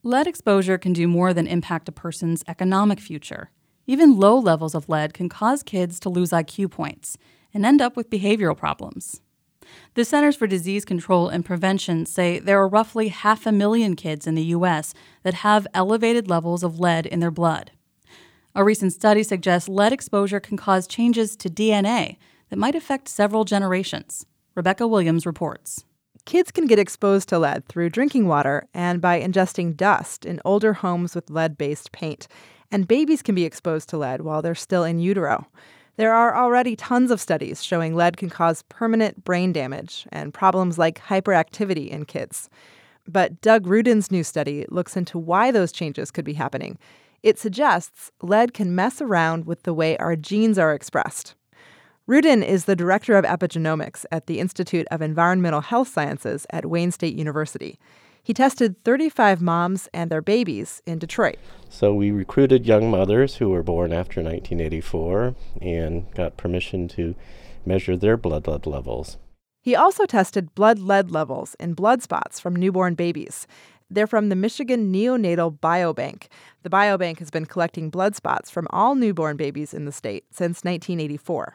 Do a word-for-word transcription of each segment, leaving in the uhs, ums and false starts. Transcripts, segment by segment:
Lead exposure can do more than impact a person's economic future. Even low levels of lead can cause kids to lose I Q points and end up with behavioral problems. The Centers for Disease Control and Prevention say there are roughly half a million kids in the U S that have elevated levels of lead in their blood. A recent study suggests lead exposure can cause changes to D N A that might affect several generations. Rebecca Williams reports. Kids can get exposed to lead through drinking water and by ingesting dust in older homes with lead-based paint. And babies can be exposed to lead while they're still in utero. There are already tons of studies showing lead can cause permanent brain damage and problems like hyperactivity in kids. But Doug Rudin's new study looks into why those changes could be happening. It suggests lead can mess around with the way our genes are expressed. Rudin is the director of epigenomics at the Institute of Environmental Health Sciences at Wayne State University. He tested thirty-five moms and their babies in Detroit. So we recruited young mothers who were born after nineteen eighty-four and got permission to measure their blood lead levels. He also tested blood lead levels in blood spots from newborn babies. They're from the Michigan Neonatal Biobank. The biobank has been collecting blood spots from all newborn babies in the state since nineteen eighty-four.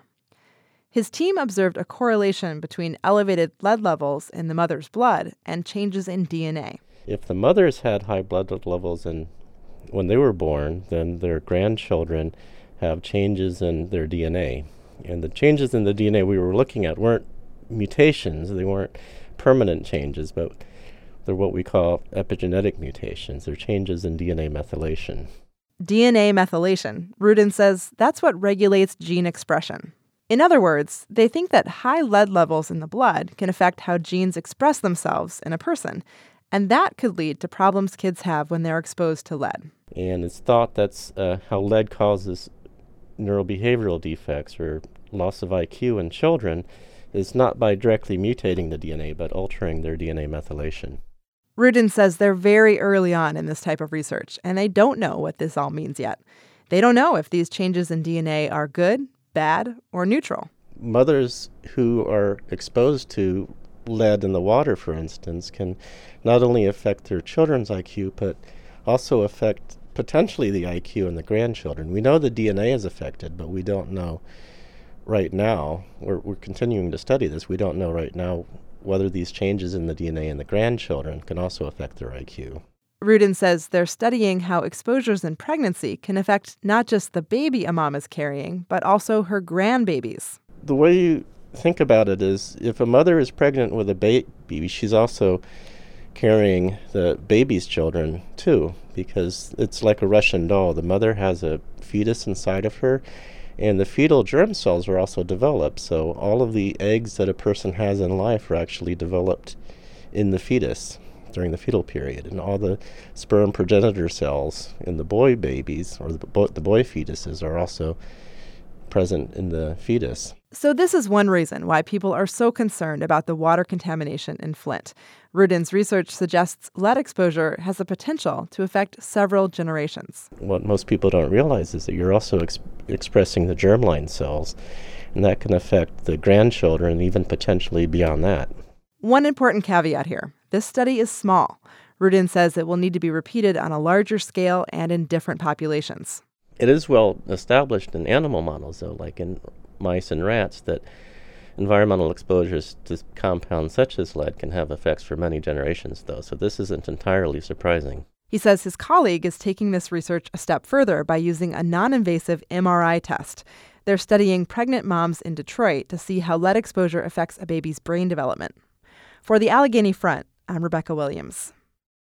His team observed a correlation between elevated lead levels in the mother's blood and changes in D N A. If the mothers had high blood lead levels in, when they were born, then their grandchildren have changes in their D N A. And the changes in the D N A we were looking at weren't mutations. They weren't permanent changes, but they're what we call epigenetic mutations. They're changes in D N A methylation. D N A methylation, Rudin says that's what regulates gene expression. In other words, they think that high lead levels in the blood can affect how genes express themselves in a person, and that could lead to problems kids have when they're exposed to lead. And it's thought that's uh, how lead causes neurobehavioral defects or loss of I Q in children is not by directly mutating the D N A, but altering their D N A methylation. Rudin says they're very early on in this type of research, and they don't know what this all means yet. They don't know if these changes in D N A are good, bad, or neutral. Mothers who are exposed to lead in the water, for instance, can not only affect their children's I Q, but also affect potentially the I Q in the grandchildren. We know the D N A is affected, but we don't know right now. We're, we're continuing to study this. We don't know right now whether these changes in the D N A in the grandchildren can also affect their I Q. Rudin says they're studying how exposures in pregnancy can affect not just the baby a mom is carrying, but also her grandbabies. The way you think about it is if a mother is pregnant with a baby, she's also carrying the baby's children too, because it's like a Russian doll. The mother has a fetus inside of her, and the fetal germ cells are also developed. So all of the eggs that a person has in life are actually developed in the fetus during the fetal period, and all the sperm progenitor cells in the boy babies or the boy, the boy fetuses are also present in the fetus. So this is one reason why people are so concerned about the water contamination in Flint. Rudin's research suggests lead exposure has the potential to affect several generations. What most people don't realize is that you're also ex- expressing the germline cells, and that can affect the grandchildren and even potentially beyond that. One important caveat here. This study is small. Rudin says it will need to be repeated on a larger scale and in different populations. It is well established in animal models, though, like in mice and rats, that environmental exposures to compounds such as lead can have effects for many generations, though, so this isn't entirely surprising. He says his colleague is taking this research a step further by using a non-invasive M R I test. They're studying pregnant moms in Detroit to see how lead exposure affects a baby's brain development. For the Allegheny Front, I'm Rebecca Williams.